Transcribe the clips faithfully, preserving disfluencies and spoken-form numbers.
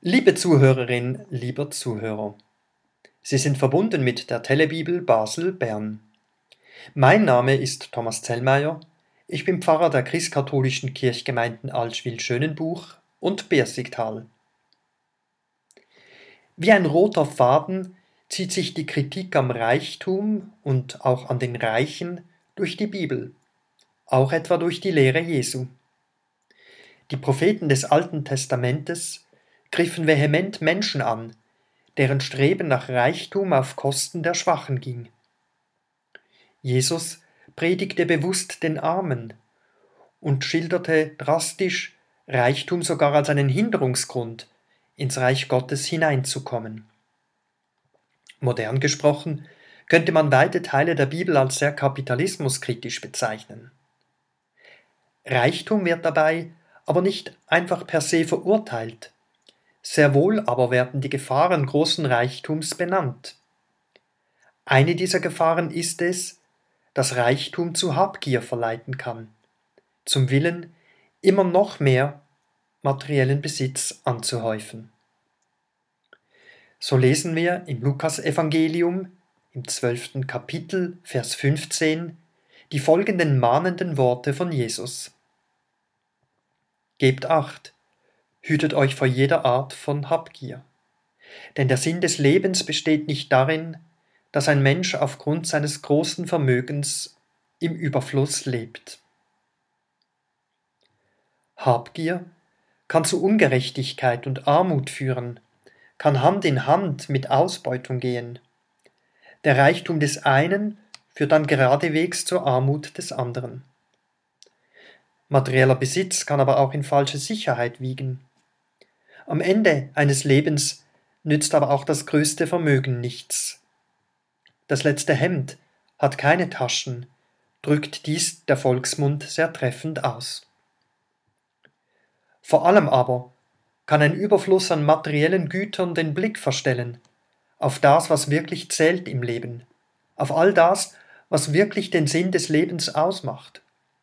Liebe Zuhörerin, lieber Zuhörer, Sie sind verbunden mit der Telebibel Basel-Bern. Mein Name ist Thomas Zellmeier, ich bin Pfarrer der christkatholischen Kirchgemeinden Allschwil-Schönenbuch und Bersigtal. Wie ein roter Faden zieht sich die Kritik am Reichtum und auch an den Reichen durch die Bibel, auch etwa durch die Lehre Jesu. Die Propheten des Alten Testamentes griffen vehement Menschen an, deren Streben nach Reichtum auf Kosten der Schwachen ging. Jesus predigte bewusst den Armen und schilderte drastisch Reichtum sogar als einen Hinderungsgrund, ins Reich Gottes hineinzukommen. Modern gesprochen könnte man weite Teile der Bibel als sehr kapitalismuskritisch bezeichnen. Reichtum wird dabei aber nicht einfach per se verurteilt. Sehr wohl aber werden die Gefahren großen Reichtums benannt. Eine dieser Gefahren ist es, dass Reichtum zu Habgier verleiten kann, zum Willen, immer noch mehr materiellen Besitz anzuhäufen. So lesen wir im Lukasevangelium im zwölften Kapitel, Vers fünfzehn, die folgenden mahnenden Worte von Jesus. Gebt Acht, hütet euch vor jeder Art von Habgier. Denn der Sinn des Lebens besteht nicht darin, dass ein Mensch aufgrund seines großen Vermögens im Überfluss lebt. Habgier kann zu Ungerechtigkeit und Armut führen, kann Hand in Hand mit Ausbeutung gehen. Der Reichtum des einen führt dann geradewegs zur Armut des anderen. Materieller Besitz kann aber auch in falsche Sicherheit wiegen. Am Ende eines Lebens nützt aber auch das größte Vermögen nichts. Das letzte Hemd hat keine Taschen, drückt dies der Volksmund sehr treffend aus. Vor allem aber kann ein Überfluss an materiellen Gütern den Blick verstellen, auf das, was wirklich zählt im Leben, auf all das, was wirklich den Sinn des Lebens ausmacht.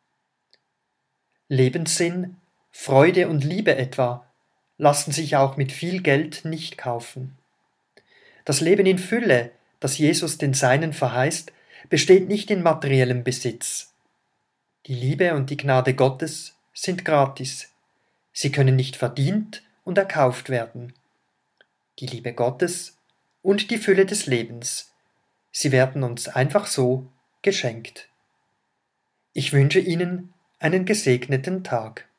Lebenssinn, Freude und Liebe etwa lassen sich auch mit viel Geld nicht kaufen. Das Leben in Fülle, das Jesus den Seinen verheißt, besteht nicht in materiellem Besitz. Die Liebe und die Gnade Gottes sind gratis. Sie können nicht verdient und erkauft werden. Die Liebe Gottes und die Fülle des Lebens, sie werden uns einfach so geschenkt. Ich wünsche Ihnen einen gesegneten Tag.